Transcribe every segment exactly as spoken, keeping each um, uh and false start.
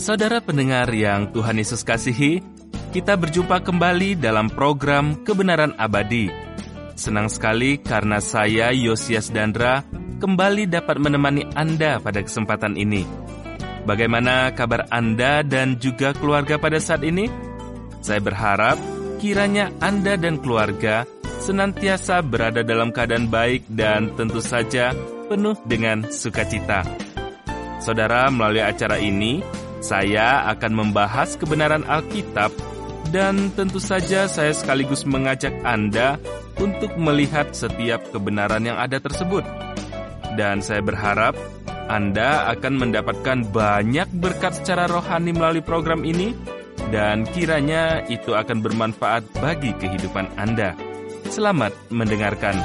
Saudara pendengar yang Tuhan Yesus kasihi, kita berjumpa kembali dalam program Kebenaran Abadi. Senang sekali karena saya, Yosias Dandra, kembali dapat menemani Anda pada kesempatan ini. Bagaimana kabar Anda dan juga keluarga pada saat ini? Saya berharap kiranya Anda dan keluarga senantiasa berada dalam keadaan baik dan tentu saja penuh dengan sukacita. Saudara, melalui acara ini, saya akan membahas kebenaran Alkitab dan tentu saja saya sekaligus mengajak Anda untuk melihat setiap kebenaran yang ada tersebut. Dan saya berharap Anda akan mendapatkan banyak berkat secara rohani melalui program ini dan kiranya itu akan bermanfaat bagi kehidupan Anda. Selamat mendengarkan.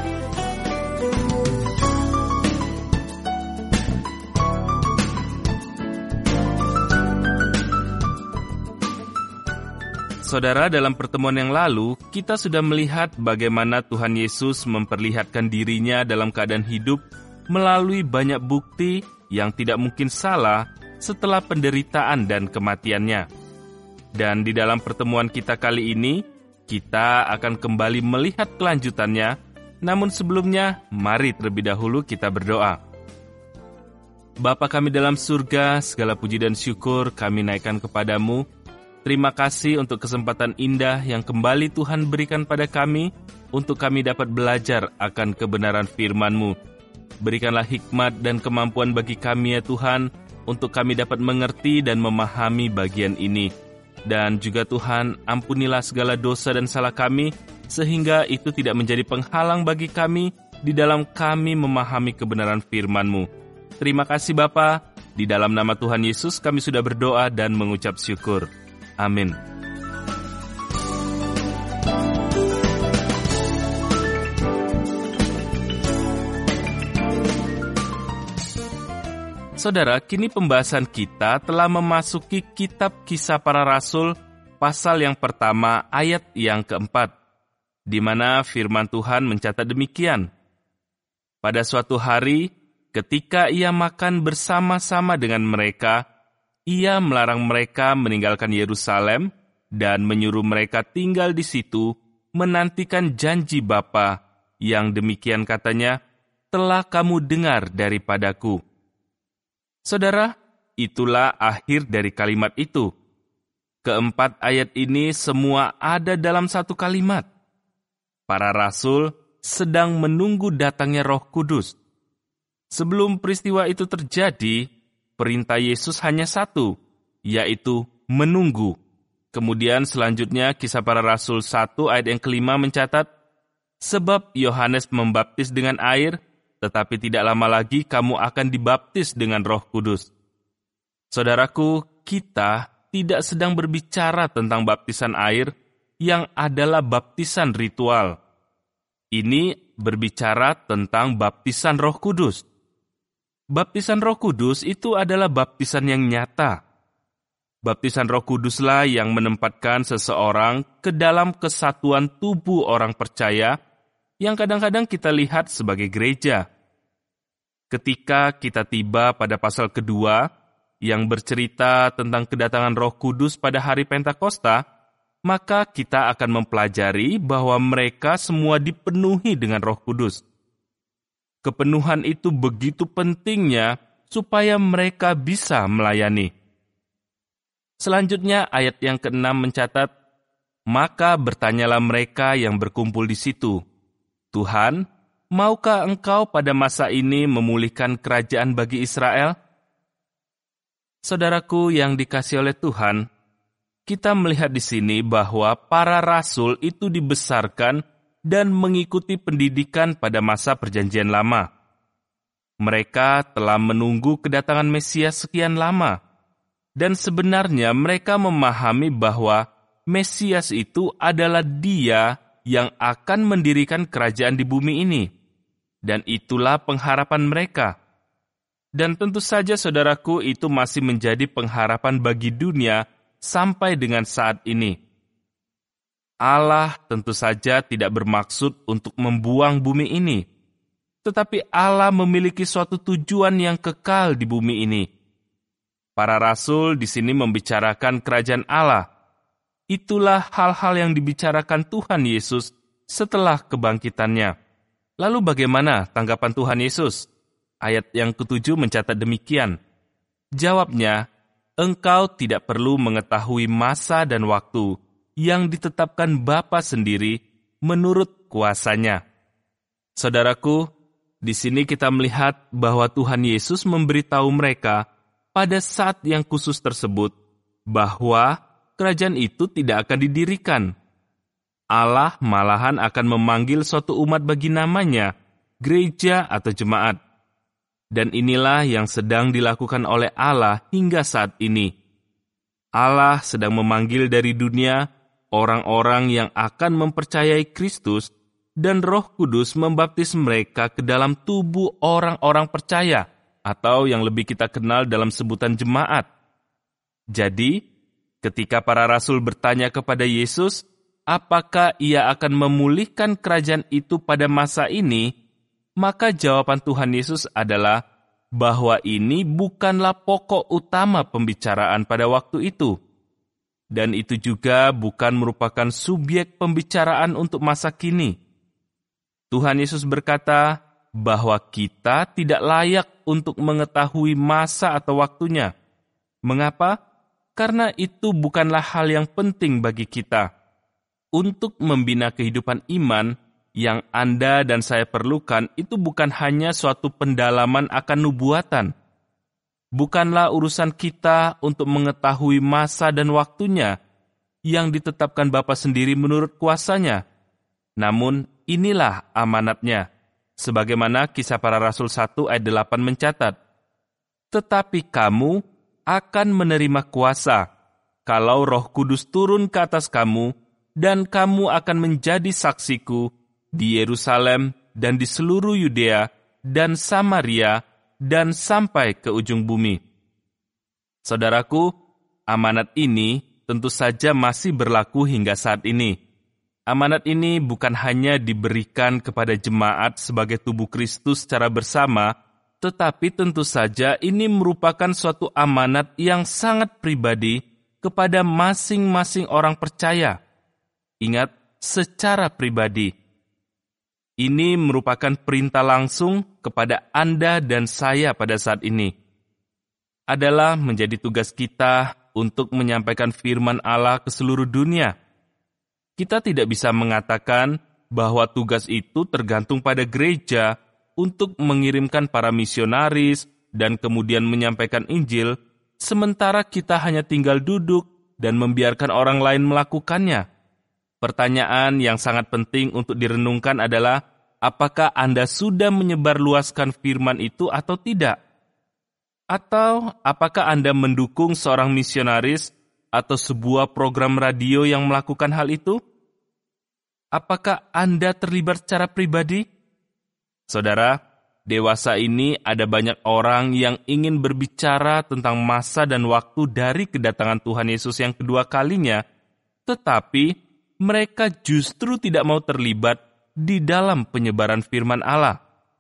Saudara, dalam pertemuan yang lalu, kita sudah melihat bagaimana Tuhan Yesus memperlihatkan dirinya dalam keadaan hidup melalui banyak bukti yang tidak mungkin salah setelah penderitaan dan kematiannya. Dan di dalam pertemuan kita kali ini, kita akan kembali melihat kelanjutannya, namun sebelumnya, mari terlebih dahulu kita berdoa. Bapa kami dalam surga, segala puji dan syukur kami naikkan kepadamu. Terima kasih untuk kesempatan indah yang kembali Tuhan berikan pada kami untuk kami dapat belajar akan kebenaran firman-Mu. Berikanlah hikmat dan kemampuan bagi kami ya Tuhan, untuk kami dapat mengerti dan memahami bagian ini. Dan juga Tuhan, ampunilah segala dosa dan salah kami, sehingga itu tidak menjadi penghalang bagi kami di dalam kami memahami kebenaran firman-Mu. Terima kasih Bapa, di dalam nama Tuhan Yesus kami sudah berdoa dan mengucap syukur. Amin. Saudara, kini pembahasan kita telah memasuki kitab Kisah Para Rasul, pasal yang pertama, ayat yang keempat, di mana firman Tuhan mencatat demikian. Pada suatu hari, ketika ia makan bersama-sama dengan mereka, ia melarang mereka meninggalkan Yerusalem dan menyuruh mereka tinggal di situ, menantikan janji Bapa, yang demikian katanya, telah kamu dengar daripadaku. Saudara, itulah akhir dari kalimat itu. Keempat ayat ini semua ada dalam satu kalimat. Para rasul sedang menunggu datangnya Roh Kudus. Sebelum peristiwa itu terjadi, perintah Yesus hanya satu, yaitu menunggu. Kemudian selanjutnya Kisah Para Rasul satu ayat yang kelima mencatat, sebab Yohanes membaptis dengan air, tetapi tidak lama lagi kamu akan dibaptis dengan Roh Kudus. Saudaraku, kita tidak sedang berbicara tentang baptisan air yang adalah baptisan ritual. Ini berbicara tentang baptisan Roh Kudus. Baptisan Roh Kudus itu adalah baptisan yang nyata. Baptisan Roh Kuduslah yang menempatkan seseorang ke dalam kesatuan tubuh orang percaya yang kadang-kadang kita lihat sebagai gereja. Ketika kita tiba pada pasal kedua yang bercerita tentang kedatangan Roh Kudus pada hari Pentakosta, maka kita akan mempelajari bahwa mereka semua dipenuhi dengan Roh Kudus. Kepenuhan itu begitu pentingnya supaya mereka bisa melayani. Selanjutnya ayat yang keenam mencatat, maka bertanyalah mereka yang berkumpul di situ, Tuhan, maukah engkau pada masa ini memulihkan kerajaan bagi Israel? Saudaraku yang dikasihi oleh Tuhan, kita melihat di sini bahwa para rasul itu dibesarkan dan mengikuti pendidikan pada masa Perjanjian Lama. Mereka telah menunggu kedatangan Mesias sekian lama, dan sebenarnya mereka memahami bahwa Mesias itu adalah Dia yang akan mendirikan kerajaan di bumi ini, dan itulah pengharapan mereka. Dan tentu saja saudaraku, itu masih menjadi pengharapan bagi dunia sampai dengan saat ini. Allah tentu saja tidak bermaksud untuk membuang bumi ini, tetapi Allah memiliki suatu tujuan yang kekal di bumi ini. Para rasul di sini membicarakan kerajaan Allah. Itulah hal-hal yang dibicarakan Tuhan Yesus setelah kebangkitannya. Lalu bagaimana tanggapan Tuhan Yesus? Ayat yang ketujuh mencatat demikian. Jawabnya, engkau tidak perlu mengetahui masa dan waktu yang ditetapkan Bapa sendiri menurut kuasanya. Saudaraku, di sini kita melihat bahwa Tuhan Yesus memberitahu mereka pada saat yang khusus tersebut bahwa kerajaan itu tidak akan didirikan. Allah malahan akan memanggil suatu umat bagi namanya, gereja atau jemaat. Dan inilah yang sedang dilakukan oleh Allah hingga saat ini. Allah sedang memanggil dari dunia orang-orang yang akan mempercayai Kristus dan Roh Kudus membaptis mereka ke dalam tubuh orang-orang percaya, atau yang lebih kita kenal dalam sebutan jemaat. Jadi, ketika para rasul bertanya kepada Yesus, apakah ia akan memulihkan kerajaan itu pada masa ini, maka jawaban Tuhan Yesus adalah bahwa ini bukanlah pokok utama pembicaraan pada waktu itu. Dan itu juga bukan merupakan subjek pembicaraan untuk masa kini. Tuhan Yesus berkata bahwa kita tidak layak untuk mengetahui masa atau waktunya. Mengapa? Karena itu bukanlah hal yang penting bagi kita. Untuk membina kehidupan iman, yang Anda dan saya perlukan itu bukan hanya suatu pendalaman akan nubuatan. Bukanlah urusan kita untuk mengetahui masa dan waktunya yang ditetapkan Bapa sendiri menurut kuasanya. Namun, inilah amanatnya. Sebagaimana Kisah Para Rasul satu ayat delapan mencatat. Tetapi kamu akan menerima kuasa kalau Roh Kudus turun ke atas kamu, dan kamu akan menjadi saksiku di Yerusalem dan di seluruh Yudea dan Samaria dan sampai ke ujung bumi. Saudaraku, amanat ini tentu saja masih berlaku hingga saat ini. Amanat ini bukan hanya diberikan kepada jemaat sebagai tubuh Kristus secara bersama, tetapi tentu saja ini merupakan suatu amanat yang sangat pribadi kepada masing-masing orang percaya. Ingat, secara pribadi. Ini merupakan perintah langsung kepada Anda dan saya pada saat ini. Adalah menjadi tugas kita untuk menyampaikan firman Allah ke seluruh dunia. Kita tidak bisa mengatakan bahwa tugas itu tergantung pada gereja untuk mengirimkan para misionaris dan kemudian menyampaikan Injil, sementara kita hanya tinggal duduk dan membiarkan orang lain melakukannya. Pertanyaan yang sangat penting untuk direnungkan adalah, apakah Anda sudah menyebarluaskan firman itu atau tidak? Atau apakah Anda mendukung seorang misionaris atau sebuah program radio yang melakukan hal itu? Apakah Anda terlibat secara pribadi? Saudara, dewasa ini ada banyak orang yang ingin berbicara tentang masa dan waktu dari kedatangan Tuhan Yesus yang kedua kalinya, tetapi mereka justru tidak mau terlibat di dalam penyebaran firman Allah.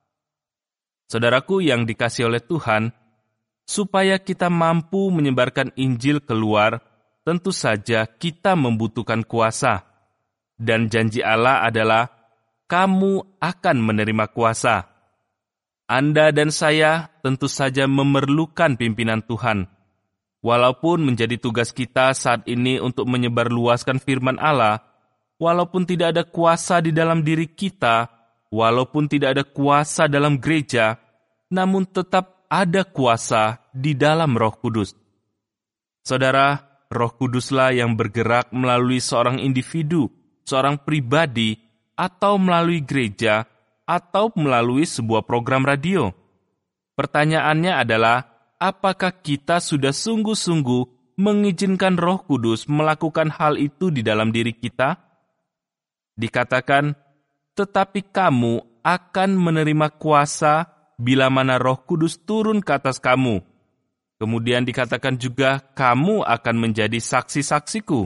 Saudaraku yang dikasihi oleh Tuhan, supaya kita mampu menyebarkan Injil keluar, tentu saja kita membutuhkan kuasa. Dan janji Allah adalah, kamu akan menerima kuasa. Anda dan saya tentu saja memerlukan pimpinan Tuhan. Walaupun menjadi tugas kita saat ini untuk menyebarluaskan firman Allah, walaupun tidak ada kuasa di dalam diri kita, walaupun tidak ada kuasa dalam gereja, namun tetap ada kuasa di dalam Roh Kudus. Saudara, Roh Kuduslah yang bergerak melalui seorang individu, seorang pribadi, atau melalui gereja, atau melalui sebuah program radio. Pertanyaannya adalah, apakah kita sudah sungguh-sungguh mengizinkan Roh Kudus melakukan hal itu di dalam diri kita? Dikatakan, tetapi kamu akan menerima kuasa bila mana Roh Kudus turun ke atas kamu. Kemudian dikatakan juga, kamu akan menjadi saksi-saksiku.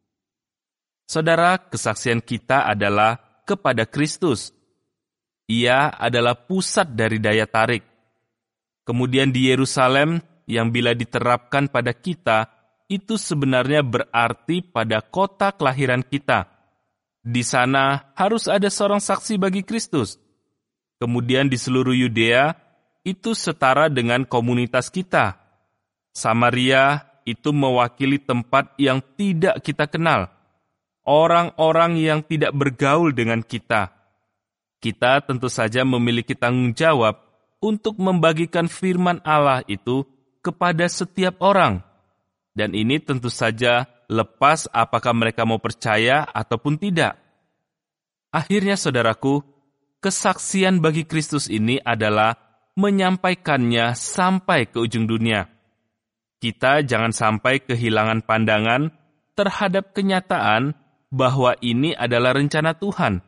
Saudara, kesaksian kita adalah kepada Kristus. Ia adalah pusat dari daya tarik. Kemudian di Yerusalem, yang bila diterapkan pada kita, itu sebenarnya berarti pada kota kelahiran kita. Di sana harus ada seorang saksi bagi Kristus. Kemudian di seluruh Yudea, itu setara dengan komunitas kita. Samaria itu mewakili tempat yang tidak kita kenal. Orang-orang yang tidak bergaul dengan kita. Kita tentu saja memiliki tanggung jawab untuk membagikan firman Allah itu kepada setiap orang. Dan ini tentu saja lepas apakah mereka mau percaya ataupun tidak. Akhirnya saudaraku, kesaksian bagi Kristus ini adalah menyampaikannya sampai ke ujung dunia. Kita jangan sampai kehilangan pandangan terhadap kenyataan bahwa ini adalah rencana Tuhan.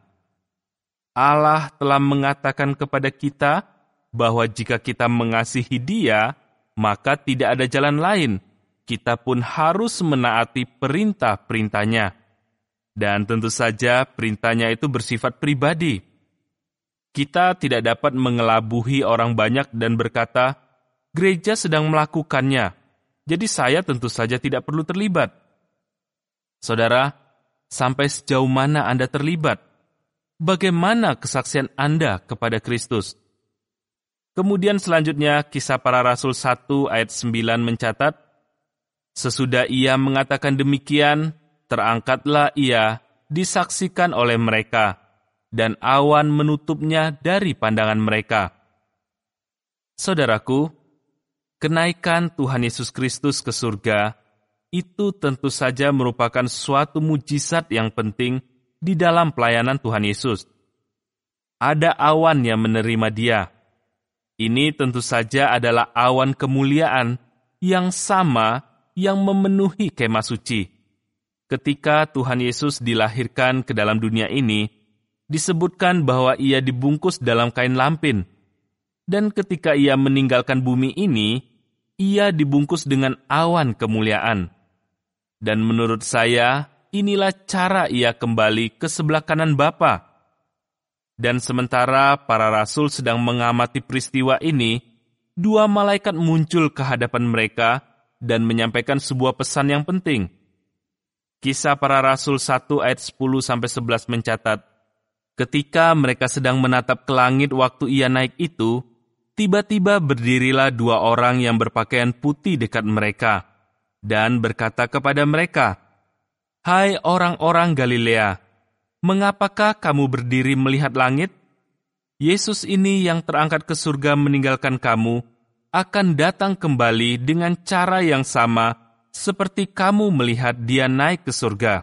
Allah telah mengatakan kepada kita bahwa jika kita mengasihi Dia, maka tidak ada jalan lain. Kita pun harus menaati perintah-perintahnya. Dan tentu saja perintahnya itu bersifat pribadi. Kita tidak dapat mengelabuhi orang banyak dan berkata, gereja sedang melakukannya, jadi saya tentu saja tidak perlu terlibat. Saudara, sampai sejauh mana Anda terlibat? Bagaimana kesaksian Anda kepada Kristus? Kemudian selanjutnya Kisah Para Rasul satu ayat sembilan mencatat, sesudah ia mengatakan demikian, terangkatlah ia disaksikan oleh mereka, dan awan menutupnya dari pandangan mereka. Saudaraku, kenaikan Tuhan Yesus Kristus ke surga itu tentu saja merupakan suatu mujizat yang penting di dalam pelayanan Tuhan Yesus. Ada awan yang menerima Dia. Ini tentu saja adalah awan kemuliaan yang sama yang memenuhi kemah suci. Ketika Tuhan Yesus dilahirkan ke dalam dunia ini, disebutkan bahwa Ia dibungkus dalam kain lampin. Dan ketika Ia meninggalkan bumi ini, Ia dibungkus dengan awan kemuliaan. Dan menurut saya, inilah cara Ia kembali ke sebelah kanan Bapa. Dan sementara para rasul sedang mengamati peristiwa ini, dua malaikat muncul ke hadapan mereka dan menyampaikan sebuah pesan yang penting. Kisah Para Rasul satu ayat sepuluh sampai sebelas mencatat, ketika mereka sedang menatap ke langit waktu Ia naik itu, tiba-tiba berdirilah dua orang yang berpakaian putih dekat mereka, dan berkata kepada mereka, "Hai orang-orang Galilea, mengapakah kamu berdiri melihat langit? Yesus ini yang terangkat ke surga meninggalkan kamu, akan datang kembali dengan cara yang sama seperti kamu melihat Dia naik ke surga."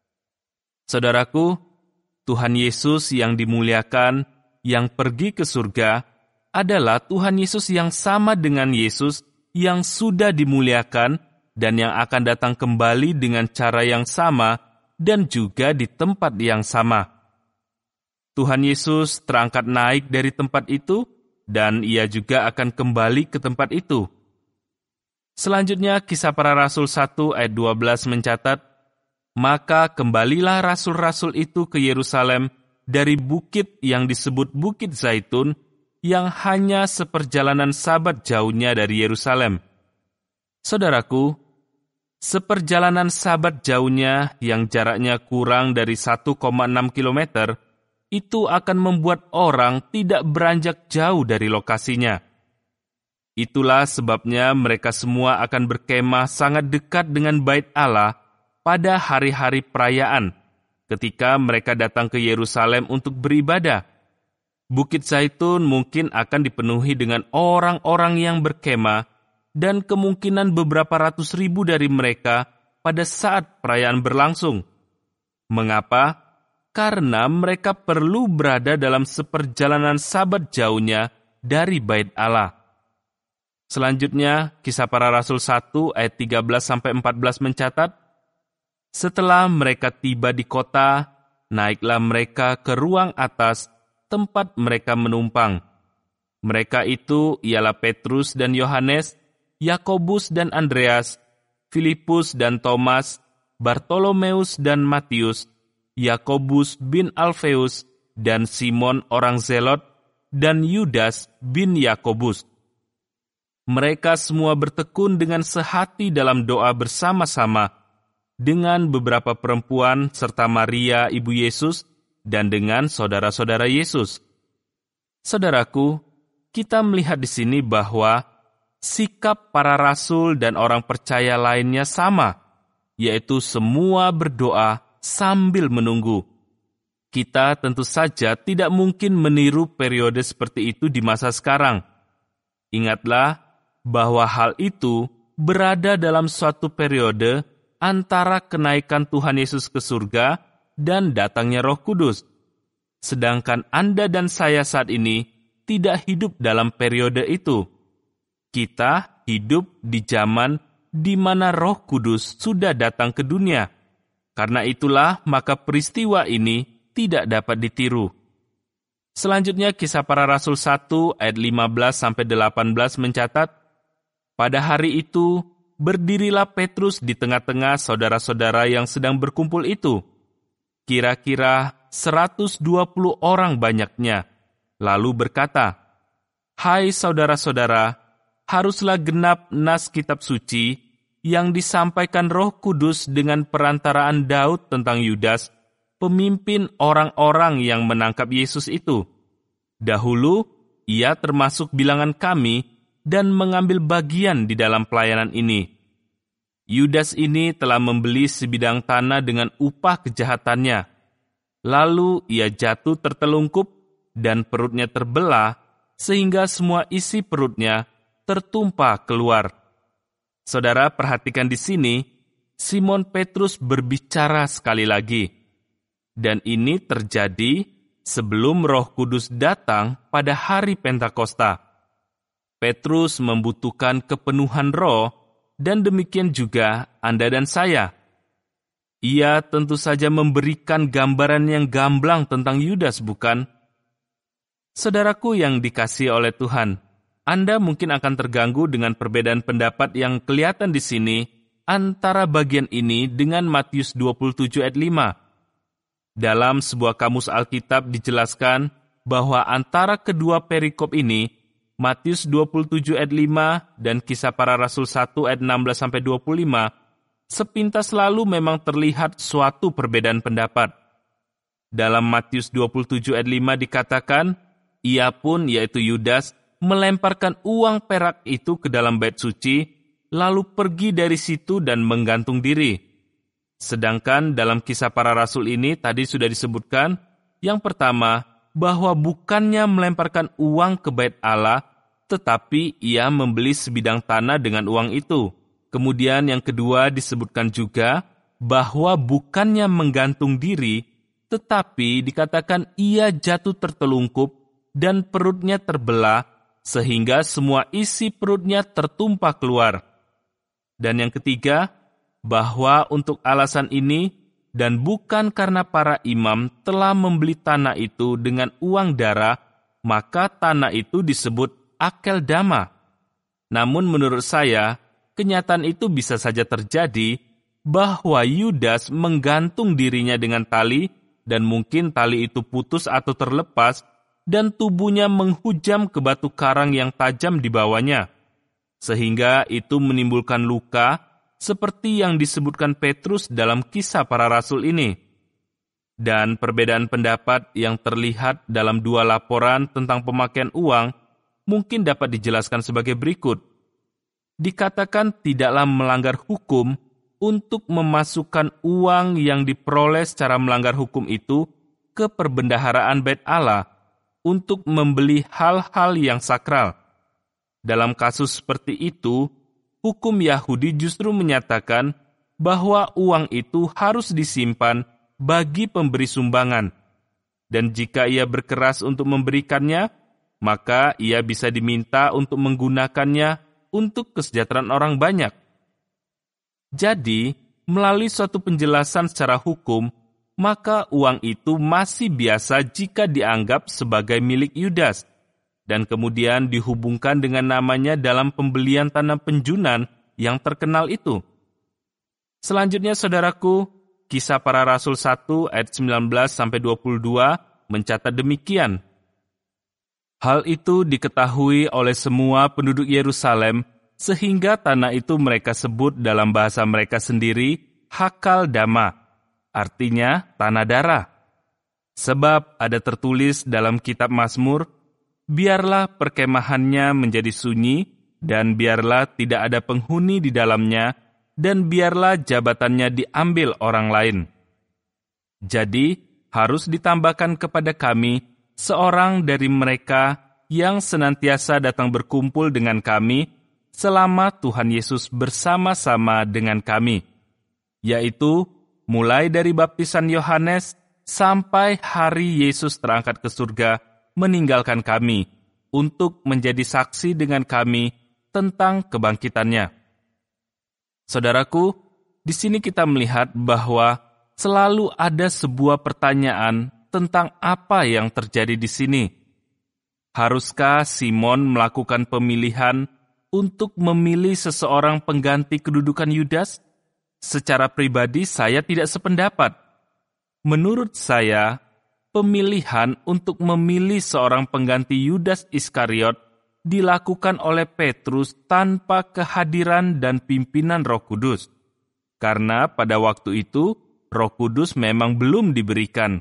Saudaraku, Tuhan Yesus yang dimuliakan, yang pergi ke surga, adalah Tuhan Yesus yang sama dengan Yesus yang sudah dimuliakan dan yang akan datang kembali dengan cara yang sama dan juga di tempat yang sama. Tuhan Yesus terangkat naik dari tempat itu dan Ia juga akan kembali ke tempat itu. Selanjutnya, Kisah Para Rasul satu ayat dua belas mencatat, maka kembalilah rasul-rasul itu ke Yerusalem dari bukit yang disebut Bukit Zaitun, yang hanya seperjalanan sabat jauhnya dari Yerusalem. Saudaraku, seperjalanan sabat jauhnya yang jaraknya kurang dari satu koma enam kilometer, itu akan membuat orang tidak beranjak jauh dari lokasinya. Itulah sebabnya mereka semua akan berkemah sangat dekat dengan Bait Allah pada hari-hari perayaan, ketika mereka datang ke Yerusalem untuk beribadah. Bukit Zaitun mungkin akan dipenuhi dengan orang-orang yang berkemah, dan kemungkinan beberapa ratus ribu dari mereka pada saat perayaan berlangsung. Mengapa? Karena mereka perlu berada dalam seperjalanan sabat jauhnya dari Bait Allah. Selanjutnya, Kisah Para Rasul satu ayat tiga belas sampai empat belas mencatat, setelah mereka tiba di kota, naiklah mereka ke ruang atas tempat mereka menumpang. Mereka itu ialah Petrus dan Yohanes, Yakobus dan Andreas, Filipus dan Thomas, Bartolomeus dan Matius, Yakobus bin Alfeus, dan Simon orang Zelot, dan Yudas bin Yakobus. Mereka semua bertekun dengan sehati dalam doa bersama-sama dengan beberapa perempuan serta Maria ibu Yesus dan dengan saudara-saudara Yesus. Saudaraku, kita melihat di sini bahwa sikap para rasul dan orang percaya lainnya sama, yaitu semua berdoa sambil menunggu. Kita tentu saja tidak mungkin meniru periode seperti itu di masa sekarang. Ingatlah bahwa hal itu berada dalam suatu periode antara kenaikan Tuhan Yesus ke surga dan datangnya Roh Kudus. Sedangkan Anda dan saya saat ini tidak hidup dalam periode itu. Kita hidup di zaman di mana Roh Kudus sudah datang ke dunia. Karena itulah maka peristiwa ini tidak dapat ditiru. Selanjutnya Kisah Para Rasul satu ayat lima belas sampai delapan belas mencatat, pada hari itu berdirilah Petrus di tengah-tengah saudara-saudara yang sedang berkumpul itu. Kira-kira seratus dua puluh orang banyaknya. Lalu berkata, "Hai saudara-saudara, haruslah genap nas kitab suci yang disampaikan Roh Kudus dengan perantaraan Daud tentang Yudas, pemimpin orang-orang yang menangkap Yesus itu. Dahulu, ia termasuk bilangan kami dan mengambil bagian di dalam pelayanan ini. Yudas ini telah membeli sebidang tanah dengan upah kejahatannya. Lalu ia jatuh tertelungkup dan perutnya terbelah, sehingga semua isi perutnya tertumpah keluar." Saudara, perhatikan di sini, Simon Petrus berbicara sekali lagi. Dan ini terjadi sebelum Roh Kudus datang pada hari Pentakosta. Petrus membutuhkan kepenuhan roh, dan demikian juga Anda dan saya. Ia tentu saja memberikan gambaran yang gamblang tentang Yudas, bukan? Saudaraku yang dikasihi oleh Tuhan, Anda mungkin akan terganggu dengan perbedaan pendapat yang kelihatan di sini antara bagian ini dengan Matius dua puluh tujuh ayat lima. Dalam sebuah kamus Alkitab dijelaskan bahwa antara kedua perikop ini, Matius dua puluh tujuh ayat lima dan Kisah Para Rasul satu ayat enam belas sampai dua puluh lima, sepintas lalu memang terlihat suatu perbedaan pendapat. Dalam Matius dua puluh tujuh ayat lima dikatakan, ia pun, yaitu Yudas, melemparkan uang perak itu ke dalam bait suci, lalu pergi dari situ dan menggantung diri. Sedangkan dalam Kisah Para Rasul ini tadi sudah disebutkan, yang pertama, bahwa bukannya melemparkan uang ke bait Allah, tetapi ia membeli sebidang tanah dengan uang itu. Kemudian yang kedua disebutkan juga bahwa bukannya menggantung diri, tetapi dikatakan ia jatuh tertelungkup dan perutnya terbelah, sehingga semua isi perutnya tertumpah keluar. Dan yang ketiga, bahwa untuk alasan ini, dan bukan karena para imam telah membeli tanah itu dengan uang darah, maka tanah itu disebut Akeldama. Namun menurut saya, kenyataan itu bisa saja terjadi bahwa Yudas menggantung dirinya dengan tali, dan mungkin tali itu putus atau terlepas, dan tubuhnya menghujam ke batu karang yang tajam di bawahnya. Sehingga itu menimbulkan luka, seperti yang disebutkan Petrus dalam Kisah Para Rasul ini. Dan perbedaan pendapat yang terlihat dalam dua laporan tentang pemakaian uang mungkin dapat dijelaskan sebagai berikut. Dikatakan tidaklah melanggar hukum untuk memasukkan uang yang diperoleh secara melanggar hukum itu ke perbendaharaan Bait Allah untuk membeli hal-hal yang sakral. Dalam kasus seperti itu, hukum Yahudi justru menyatakan bahwa uang itu harus disimpan bagi pemberi sumbangan. Dan jika ia berkeras untuk memberikannya, maka ia bisa diminta untuk menggunakannya untuk kesejahteraan orang banyak. Jadi, melalui suatu penjelasan secara hukum, maka uang itu masih biasa jika dianggap sebagai milik Yudas, dan kemudian dihubungkan dengan namanya dalam pembelian tanah penjunan yang terkenal itu. Selanjutnya, saudaraku, Kisah Para Rasul satu ayat sembilan belas sampai dua puluh dua mencatat demikian. Hal itu diketahui oleh semua penduduk Yerusalem, sehingga tanah itu mereka sebut dalam bahasa mereka sendiri Hakal Dama, artinya tanah darah. Sebab ada tertulis dalam kitab Mazmur, biarlah perkemahannya menjadi sunyi, dan biarlah tidak ada penghuni di dalamnya, dan biarlah jabatannya diambil orang lain. Jadi, harus ditambahkan kepada kami seorang dari mereka yang senantiasa datang berkumpul dengan kami selama Tuhan Yesus bersama-sama dengan kami, yaitu mulai dari baptisan Yohanes sampai hari Yesus terangkat ke surga meninggalkan kami untuk menjadi saksi dengan kami tentang kebangkitannya. Saudaraku, di sini kita melihat bahwa selalu ada sebuah pertanyaan tentang apa yang terjadi di sini. Haruskah Simon melakukan pemilihan untuk memilih seseorang pengganti kedudukan Yudas? Secara pribadi saya tidak sependapat. Menurut saya, pemilihan untuk memilih seorang pengganti Yudas Iskariot dilakukan oleh Petrus tanpa kehadiran dan pimpinan Roh Kudus. Karena pada waktu itu, Roh Kudus memang belum diberikan.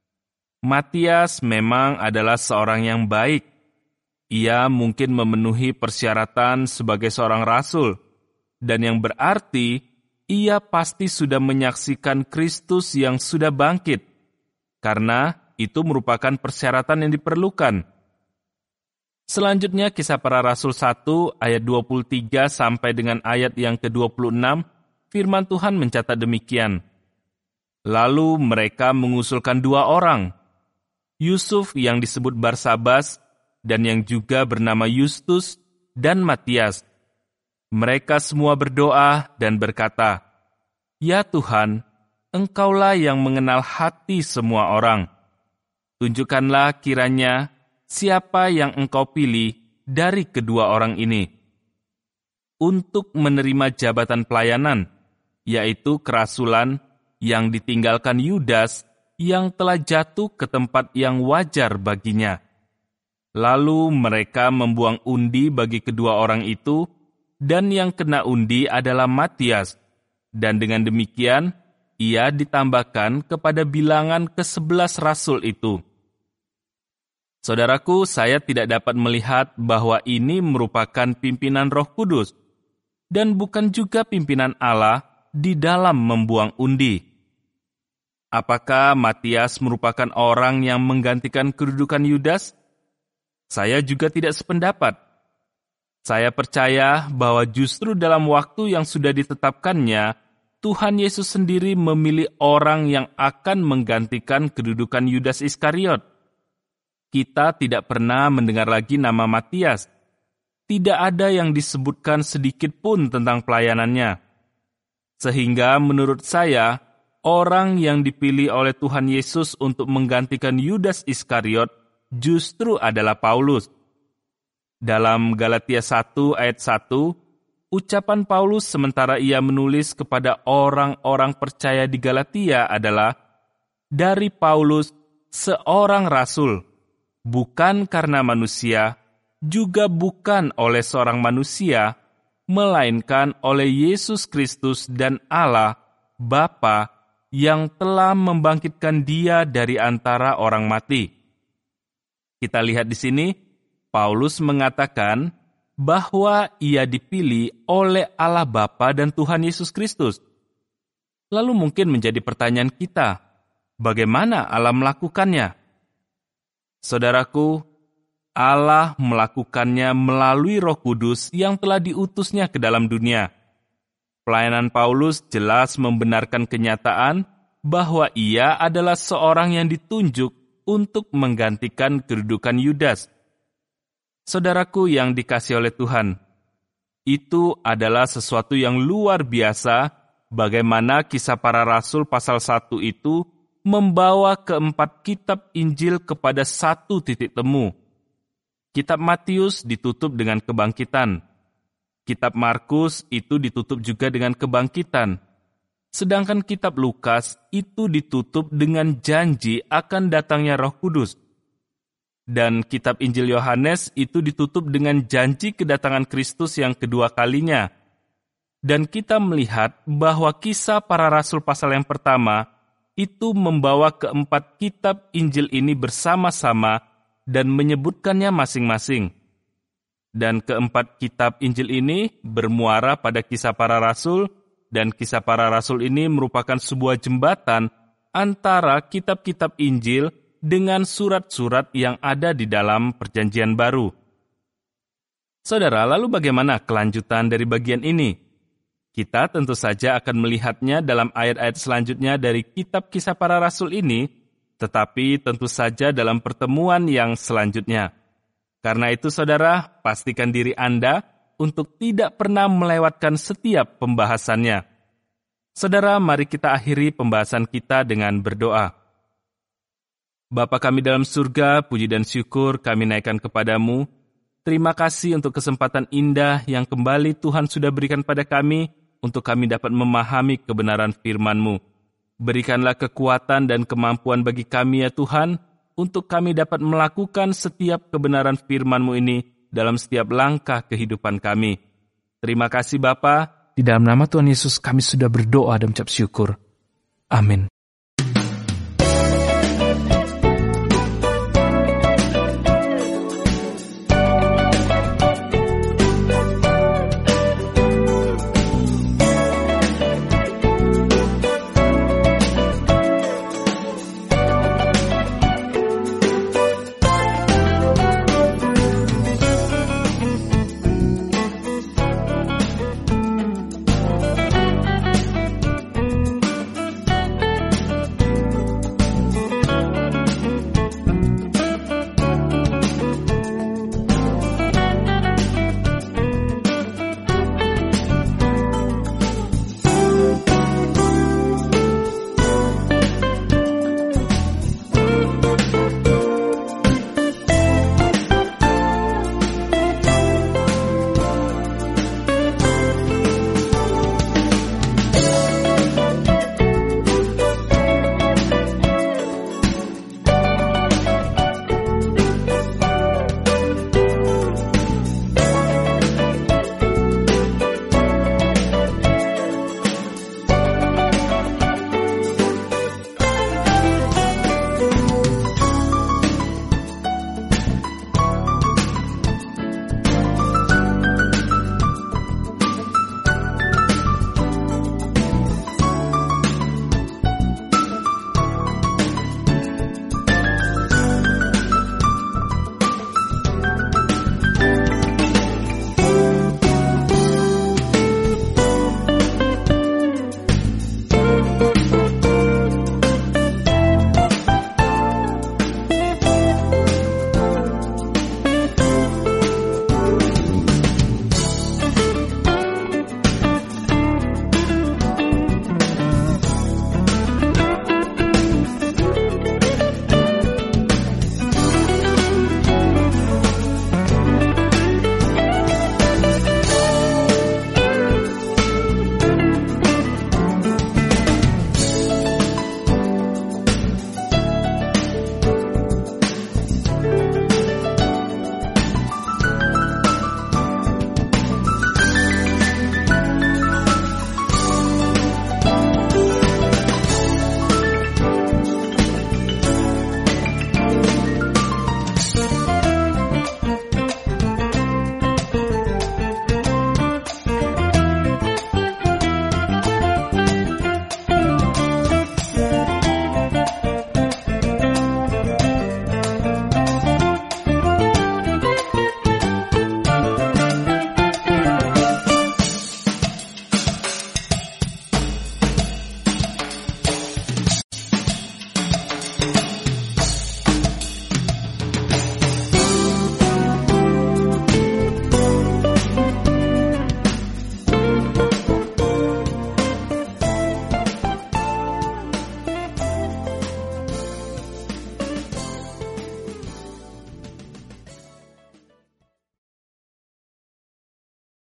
Matias memang adalah seorang yang baik. Ia mungkin memenuhi persyaratan sebagai seorang rasul, dan yang berarti ia pasti sudah menyaksikan Kristus yang sudah bangkit, karena itu merupakan persyaratan yang diperlukan. Selanjutnya Kisah Para Rasul satu ayat dua puluh tiga sampai dengan ayat yang ke dua puluh enam, firman Tuhan mencatat demikian. Lalu mereka mengusulkan dua orang, Yusuf yang disebut Barsabas dan yang juga bernama Yustus dan Matias. Mereka semua berdoa dan berkata, "Ya Tuhan, Engkaulah yang mengenal hati semua orang. Tunjukkanlah kiranya siapa yang Engkau pilih dari kedua orang ini untuk menerima jabatan pelayanan, yaitu kerasulan yang ditinggalkan Yudas yang telah jatuh ke tempat yang wajar baginya." Lalu mereka membuang undi bagi kedua orang itu, dan yang kena undi adalah Matias, dan dengan demikian ia ditambahkan kepada bilangan kesebelas rasul itu. Saudaraku, saya tidak dapat melihat bahwa ini merupakan pimpinan Roh Kudus, dan bukan juga pimpinan Allah di dalam membuang undi. Apakah Matias merupakan orang yang menggantikan kedudukan Yudas? Saya juga tidak sependapat. Saya percaya bahwa justru dalam waktu yang sudah ditetapkannya, Tuhan Yesus sendiri memilih orang yang akan menggantikan kedudukan Yudas Iskariot. Kita tidak pernah mendengar lagi nama Matias. Tidak ada yang disebutkan sedikit pun tentang pelayanannya. Sehingga menurut saya, orang yang dipilih oleh Tuhan Yesus untuk menggantikan Yudas Iskariot justru adalah Paulus. Dalam Galatia satu ayat satu, ucapan Paulus sementara ia menulis kepada orang-orang percaya di Galatia adalah, "Dari Paulus, seorang rasul, bukan karena manusia, juga bukan oleh seorang manusia, melainkan oleh Yesus Kristus dan Allah, Bapa, yang telah membangkitkan Dia dari antara orang mati." Kita lihat di sini, Paulus mengatakan bahwa ia dipilih oleh Allah Bapa dan Tuhan Yesus Kristus. Lalu mungkin menjadi pertanyaan kita, bagaimana Allah melakukannya? Saudaraku, Allah melakukannya melalui Roh Kudus yang telah diutusnya ke dalam dunia. Pelayanan Paulus jelas membenarkan kenyataan bahwa ia adalah seorang yang ditunjuk untuk menggantikan kedudukan Yudas. Saudaraku yang dikasihi oleh Tuhan, itu adalah sesuatu yang luar biasa bagaimana Kisah Para Rasul pasal satu itu membawa keempat kitab Injil kepada satu titik temu. Kitab Matius ditutup dengan kebangkitan. Kitab Markus itu ditutup juga dengan kebangkitan. Sedangkan kitab Lukas itu ditutup dengan janji akan datangnya Roh Kudus. Dan kitab Injil Yohanes itu ditutup dengan janji kedatangan Kristus yang kedua kalinya. Dan kita melihat bahwa Kisah Para Rasul pasal yang pertama itu membawa keempat kitab Injil ini bersama-sama dan menyebutkannya masing-masing. Dan keempat kitab Injil ini bermuara pada Kisah Para Rasul, dan Kisah Para Rasul ini merupakan sebuah jembatan antara kitab-kitab Injil dengan surat-surat yang ada di dalam Perjanjian Baru. Saudara, lalu bagaimana kelanjutan dari bagian ini? Kita tentu saja akan melihatnya dalam ayat-ayat selanjutnya dari kitab Kisah Para Rasul ini, tetapi tentu saja dalam pertemuan yang selanjutnya. Karena itu, saudara, pastikan diri Anda untuk tidak pernah melewatkan setiap pembahasannya. Saudara, mari kita akhiri pembahasan kita dengan berdoa. Bapa kami dalam surga, puji dan syukur kami naikkan kepadamu. Terima kasih untuk kesempatan indah yang kembali Tuhan sudah berikan pada kami, untuk kami dapat memahami kebenaran firman-Mu. Berikanlah kekuatan dan kemampuan bagi kami ya Tuhan, untuk kami dapat melakukan setiap kebenaran firman-Mu ini dalam setiap langkah kehidupan kami. Terima kasih Bapa. Di dalam nama Tuhan Yesus kami sudah berdoa dan mengucap syukur. Amin.